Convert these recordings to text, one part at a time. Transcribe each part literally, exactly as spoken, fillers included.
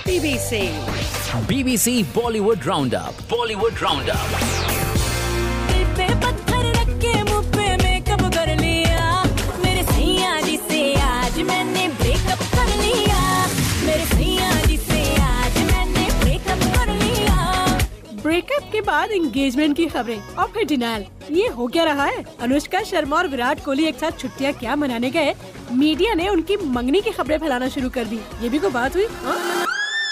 BBC BBC Bollywood round up Bollywood round up दिल पे पत्थर रख के मुँह पे मेकअप कर लिया, मेरे सैया जी से आज मैंने ब्रेकअप कर लिया, मेरे सैया जी से आज मैंने ब्रेकअप कर लिया। ब्रेकअप के बाद एंगेजमेंट की खबरें और फिर डिनायल, ये हो क्या रहा है? अनुष्का शर्मा और विराट कोहली एक साथ छुट्टियां क्या मनाने गए, मीडिया ने उनकी मंगनी की खबरें फैलाना शुरू कर दी। ये भी कोई बात हुई? हा?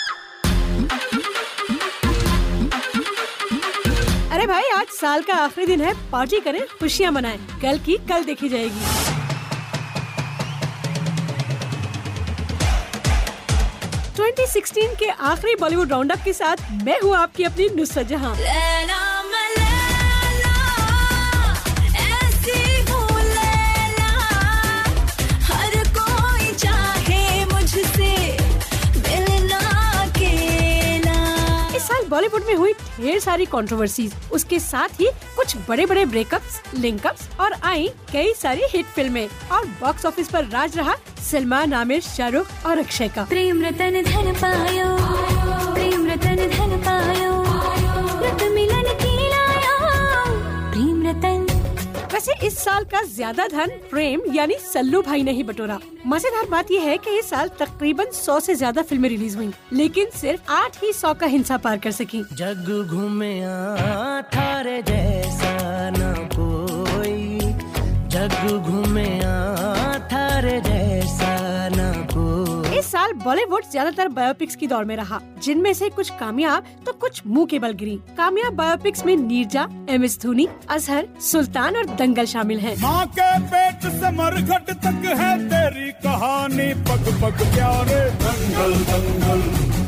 अरे भाई, आज साल का आखिरी दिन है, पार्टी करें, खुशियां मनाएं, कल की कल देखी जाएगी। ट्वेंटी सिक्सटीन के आखिरी बॉलीवुड राउंड अप के साथ मैं हूँ आपकी अपनी नुसरत जहां। बॉलीवुड में हुई ढेर सारी कंट्रोवर्सीज, उसके साथ ही कुछ बड़े बड़े ब्रेकअप्स, लिंकअप्स और आई कई सारी हिट फिल्में और बॉक्स ऑफिस पर राज रहा सलमान, आमिर, शाहरुख और अक्षय का। प्रेम रतन धन पायो, प्रेम रतन धन पायो, रत मिलन की लायो, प्रेम रतन। वैसे इस साल का ज्यादा धन प्रेम यानी सल्लू भाई ने ही बटोरा। मजेदार बात यह है कि इस साल तकरीबन सौ से ज्यादा फिल्में रिलीज हुई, लेकिन सिर्फ आठ ही सौ का हिंसा पार कर सकी। जग घूमया थारे जैसा न कोई, जग घूमया थारे जैसा न कोई। इस साल बॉलीवुड ज्यादातर बायोपिक्स की दौर में रहा, जिनमें से कुछ कामयाब तो कुछ मुंह के बल गिरी। कामयाब बायोपिक्स में नीरजा, एम एस धोनी, अजहर, सुल्तान और दंगल शामिल हैं। माँ के पेट से मरघट तक है तेरी कहानी, पग पग प्यारे, दंगल दंगल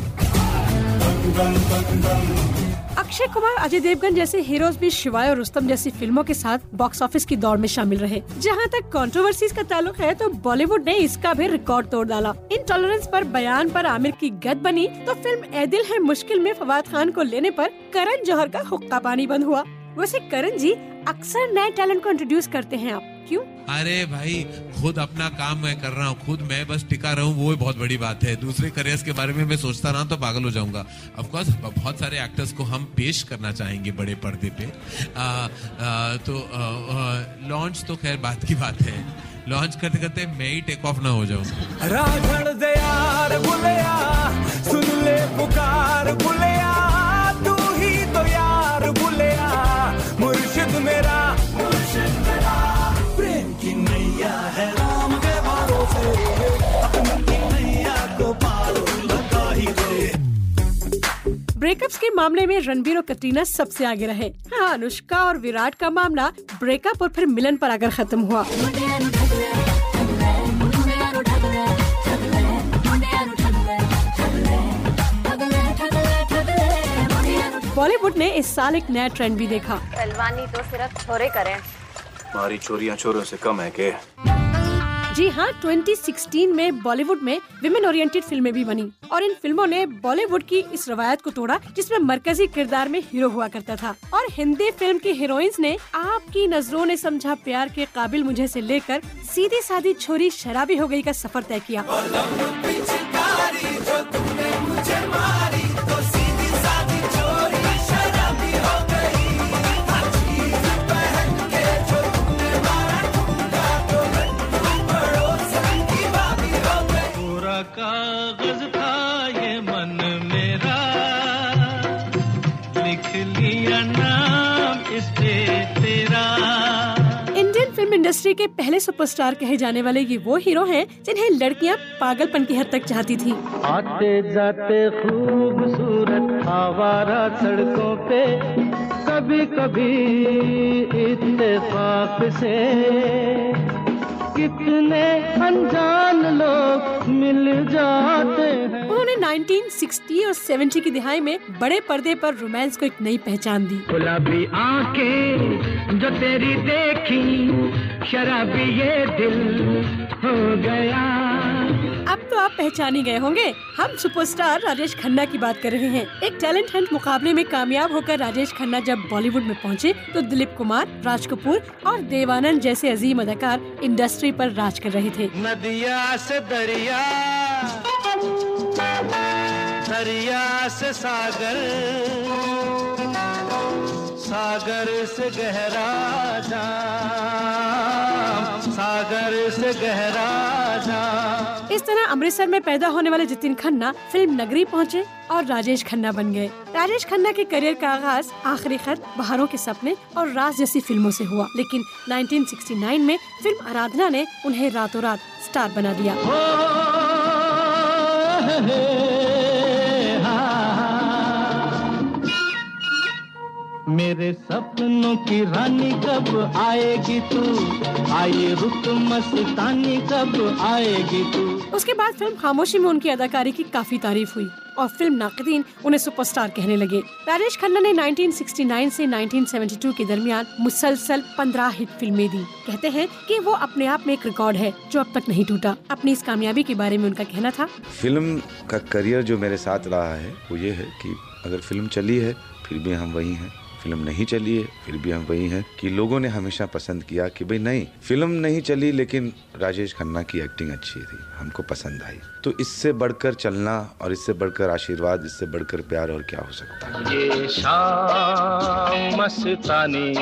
दंगल दंगल। अक्षय कुमार, अजय देवगन जैसे हीरोज भी शिवाय और रुस्तम जैसी फिल्मों के साथ बॉक्स ऑफिस की दौड़ में शामिल रहे। जहां तक कंट्रोवर्सीज का ताल्लुक है तो बॉलीवुड ने इसका भी रिकॉर्ड तोड़ डाला। इनटॉलरेंस पर बयान पर आमिर की गद बनी तो फिल्म ए दिल है मुश्किल में फवाद खान को लेने पर करण जौहर का हुक्का पानी बंद हुआ। वैसे करण जी अक्सर नए टैलेंट को इंट्रोड्यूस करते हैं, आप क्यों? अरे भाई, खुद अपना काम मैं कर रहा हूँ, खुद मैं बस टिका रहूँ, वो बहुत बड़ी बात है। दूसरे करियर्स के बारे में मैं सोचता रहा तो पागल हो जाऊंगा। ऑफ कोर्स बहुत सारे एक्टर्स को हम पेश करना चाहेंगे बड़े पर्दे पे, आ, आ, तो लॉन्च तो खैर बात की बात है, लॉन्च करते करते मैं ही टेक ऑफ ना हो जाऊँ। राधड़ दे यार बुलिया, सुन ले पुकार बुलिया, तू ही तो यार बुलिया, मुर्शिद मेरा, मुर्शिद मेरा, प्रेम की नैया है राम के भरोसे, अपनी नैया को पार लगा ही दे। ब्रेकअप्स के मामले में रणबीर और कटरीना सबसे आगे रहे। हाँ, अनुष्का और विराट का मामला ब्रेकअप और फिर मिलन पर आकर खत्म हुआ। बॉलीवुड ने इस साल एक नया ट्रेंड भी देखा। पहलवानी तो सिर्फ छोरे करें, हमारी चोरियां चोरों से कम है के? जी हाँ, ट्वेंटी सिक्सटीन में बॉलीवुड में विमेन ओरिएंटेड फिल्में भी बनी और इन फिल्मों ने बॉलीवुड की इस रवायत को तोड़ा जिसमें मरकजी किरदार में हीरो हुआ करता था। और हिंदी फिल्म की हीरोइंस ने आपकी नजरों ने समझा प्यार के काबिल मुझे से लेकर सीधी सादी छोरी शराबी हो गई का सफर तय किया। कागज था ये मन मेरा, लिख लिया नाम इस पे तेरा। इंडियन फिल्म इंडस्ट्री के पहले सुपरस्टार कहे जाने वाले ये वो हीरो हैं जिन्हें लड़कियां पागलपन की हद तक चाहती थी। आते जाते खूबसूरत आवारा सड़कों पे, कभी कभी इत्तेफाक से कितने अनजान लोग मिल जाते हैं। उन्होंने नाइनटीन सिक्सटी और सेवेंटी की दिहाई में बड़े पर्दे पर रोमांस को एक नई पहचान दी। गुलाबी आंखें जो तेरी देखी, शराबी ये दिल हो गया। अब तो आप पहचान ही गए होंगे, हम सुपरस्टार राजेश खन्ना की बात कर रहे हैं। एक टैलेंट हंट मुकाबले में कामयाब होकर राजेश खन्ना जब बॉलीवुड में पहुंचे तो दिलीप कुमार, राज कपूर और देवानंद जैसे अजीम अदाकार इंडस्ट्री पर राज कर रहे थे। नदिया से दरिया, दरिया से सागर, सागर से गहरा जाम, सागर से गहरा जाम। इस तरह अमृतसर में पैदा होने वाले जतिन खन्ना फिल्म नगरी पहुँचे और राजेश खन्ना बन गए। राजेश खन्ना के करियर का आगाज आखिरी खत, बहारों के सपने और राज जैसी फिल्मों से हुआ, लेकिन उन्नीस सौ उनहत्तर में फिल्म आराधना ने उन्हें रातों रात स्टार बना दिया। मेरे सपनों की रानी कब आएगी तू, आए रुत मस्तानी कब आएगी तू। उसके बाद फिल्म खामोशी में उनकी अदाकारी की काफी तारीफ हुई और फिल्म नाक़दीन उन्हें सुपरस्टार कहने लगे। राजेश खन्ना ने उन्नीस सौ उनहत्तर से उन्नीस सौ बहत्तर के दरमियान मुसलसल पंद्रह हिट फिल्में दी। कहते हैं कि वो अपने आप में एक रिकॉर्ड है जो अब तक नहीं टूटा। अपनी इस कामयाबी के बारे में उनका कहना था, फिल्म का करियर जो मेरे साथ रहा है वो ये है कि अगर फिल्म चली है फिर भी हम वही हैं, फिल्म नहीं चली है फिर भी हम वही हैं, कि लोगों ने हमेशा पसंद किया कि भाई नहीं फिल्म नहीं चली लेकिन राजेश खन्ना की एक्टिंग अच्छी थी, हमको पसंद आई। तो इससे बढ़कर चलना और इससे बढ़कर आशीर्वाद, इससे बढ़कर प्यार और क्या हो सकता है। ये शाम मस्तानी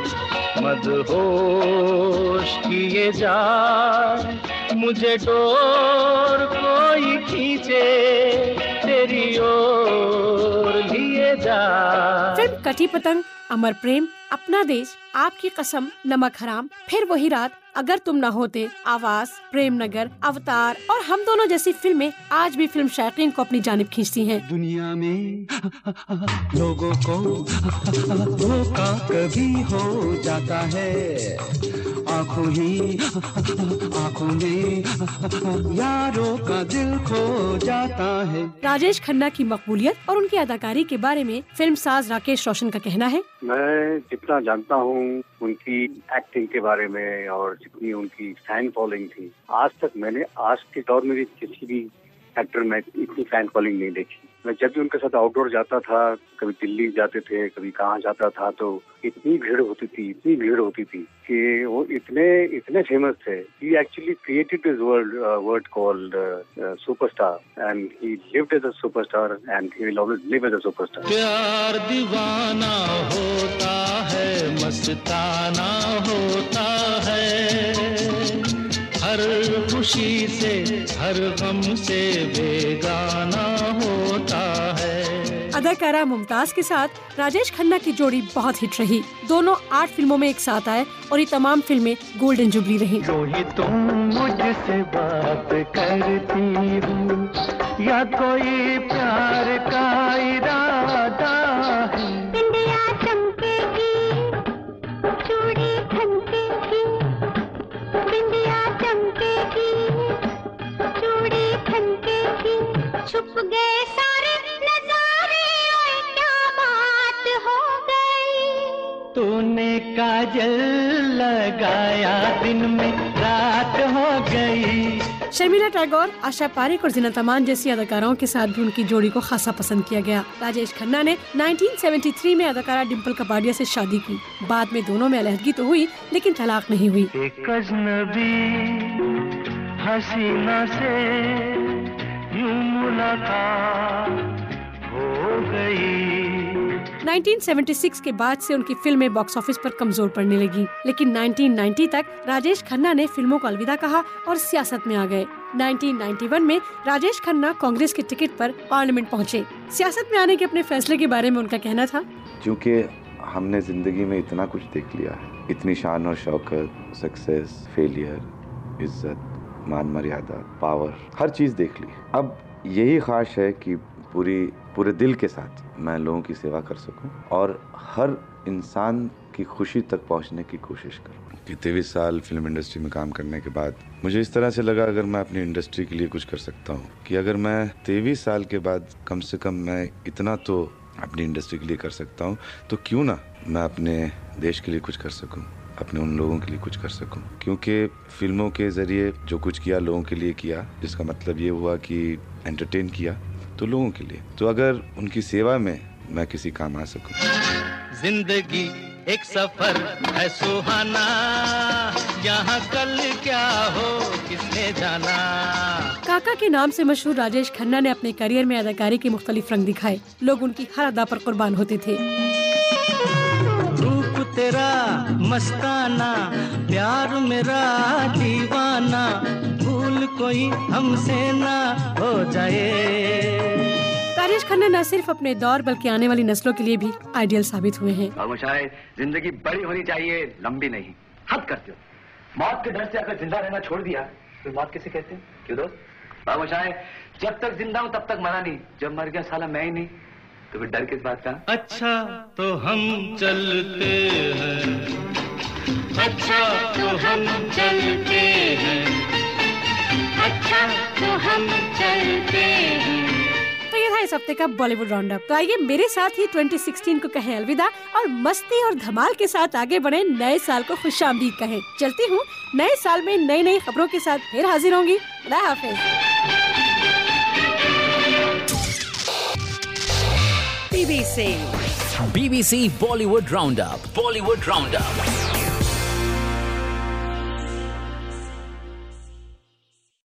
मदहोश किए जा, मुझे डोर कोई खींचे तेरी ओर लिए जा। फिल्म कटी पतंग, अमर प्रेम, अपना देश, आपकी कसम, नमक हराम, फिर वही रात, अगर तुम न होते, आवाज, प्रेम नगर, अवतार और हम दोनों जैसी फिल्में आज भी फिल्म शायकीन को अपनी जानिब खींचती हैं। दुनिया में लोगों को धोखा कभी हो जाता है, आँखों ही आँखों में यारों का दिल खो जाता है। राजेश खन्ना की मकबूलियत और उनकी अदाकारी के बारे में फिल्म साज राकेश रोशन का कहना है, मैं जितना जानता हूँ उनकी एक्टिंग के बारे में और जितनी उनकी फैन फॉलोइंग थी, आज तक मैंने आज के दौर में भी किसी भी एक्टर में इतनी फैन फॉलोइंग नहीं देखी। मैं जब भी उनके साथ आउटडोर जाता था, कभी दिल्ली जाते थे, कभी कहाँ जाता था, तो इतनी भीड़ होती थी, इतनी भीड़ होती थी कि वो इतने इतने फेमस थे। He actually created this word uh, word called uh, uh, superstar, and he lived as a superstar, and he will always live as a superstar. प्यार दीवाना होता है, मस्ताना होता है, हर खुशी से हर गम से बेगाना होता है। अदाकारा मुमताज के साथ राजेश खन्ना की जोड़ी बहुत हिट रही। दोनों आठ फिल्मों में एक साथ आए और ये तमाम फिल्में गोल्डन जुबली रही। तो ही तुम मुझसे बात करती हो या कोई प्यार का इरादा है। बिंदिया चमकेगी, चूड़ी खनकेगी, बिंदिया चमकेगी, चूड़ी खनकेगी, छुप गए सारे नजारे और क्या बात हो गई। तूने काजल लगाया दिन में रात हो गई। शर्मिला टैगोर, आशा पारेख और ज़ीनत अमान जैसी अदाकाराओं के साथ भी उनकी जोड़ी को खासा पसंद किया गया। राजेश खन्ना ने उन्नीस सौ तिहत्तर में अदाकारा डिम्पल कपाडिया से शादी की। बाद में दोनों में अलहदगी तो हुई लेकिन तलाक नहीं हुई। एक अजनबी हसीना से यूं मुलाकात हो गई। उन्नीस सौ छिहत्तर के बाद से उनकी फिल्में बॉक्स ऑफिस पर कमजोर पड़ने लगी, लेकिन उन्नीस सौ नब्बे तक राजेश खन्ना ने फिल्मों को अलविदा कहा और सियासत में आ गए। उन्नीस सौ इक्यानवे में राजेश खन्ना कांग्रेस के टिकट पर पार्लियामेंट पहुंचे। सियासत में आने के अपने फैसले के बारे में उनका कहना था, क्योंकि हमने जिंदगी में इतना कुछ देख लिया है, इतनी शान और शौकत, सक्सेस, फेलियर, इज्जत, मान मर्यादा, पावर, हर चीज देख ली। अब यही ख्वाहिश है कि पूरी पूरे दिल के साथ मैं लोगों की सेवा कर सकूं और हर इंसान की खुशी तक पहुंचने की कोशिश करूं। कि तेईस साल फिल्म इंडस्ट्री में काम करने के बाद मुझे इस तरह से लगा अगर मैं अपनी इंडस्ट्री के लिए कुछ कर सकता हूं, कि अगर मैं तेईस साल के बाद कम से कम मैं इतना तो अपनी इंडस्ट्री के लिए कर सकता हूं, तो क्यों ना मैं अपने देश के लिए कुछ कर सकूं, अपने उन लोगों के लिए कुछ कर सकूं। क्योंकि फिल्मों के जरिए जो कुछ किया लोगों के लिए किया, जिसका मतलब ये हुआ कि एंटरटेन किया तो लोगों के लिए, तो अगर उनकी सेवा में मैं किसी काम आ सकूं। जिंदगी एक सफर है सुहाना, यहाँ कल क्या हो किसने जाना। काका के नाम से मशहूर राजेश खन्ना ने अपने करियर में अदाकारी के मुख्तलिफ रंग दिखाए। लोग उनकी हर अदा पर कुर्बान होते थे। रूप तेरा मस्ताना, प्यार मेरा दीवाना, भूल कोई हमसे ना हो जाए। राजेश खन्ना न सिर्फ अपने दौर बल्कि आने वाली नस्लों के लिए भी आइडियल साबित हुए हैं। खामोशाई, जिंदगी बड़ी होनी चाहिए, लंबी नहीं। हद करते हो, मौत के डर से अगर जिंदा रहना छोड़ दिया तो मौत किसे कहते हैं? क्यों दोस्त? खामोशाई, जब तक जिंदा हूँ तब तक मरा नहीं, जब मर गया साला मैं ही नहीं, तो फिर डर किस बात का? अच्छा तो हम चलते हैं, अच्छा तो हम चलते हैं, अच्छा तो हम चलते हैं। तो ये था इस हफ्ते का बॉलीवुड राउंड अप। तो आइए मेरे साथ ही ट्वेंटी सिक्सटीन को कहें अलविदा और मस्ती और धमाल के साथ आगे बढ़े, नए साल को खुशामदीद कहें। चलती हूँ, नए साल में नई नई खबरों के साथ फिर हाजिर होंगी। खुदा हाफिज। B B C B B C Bollywood Roundup Bollywood Roundup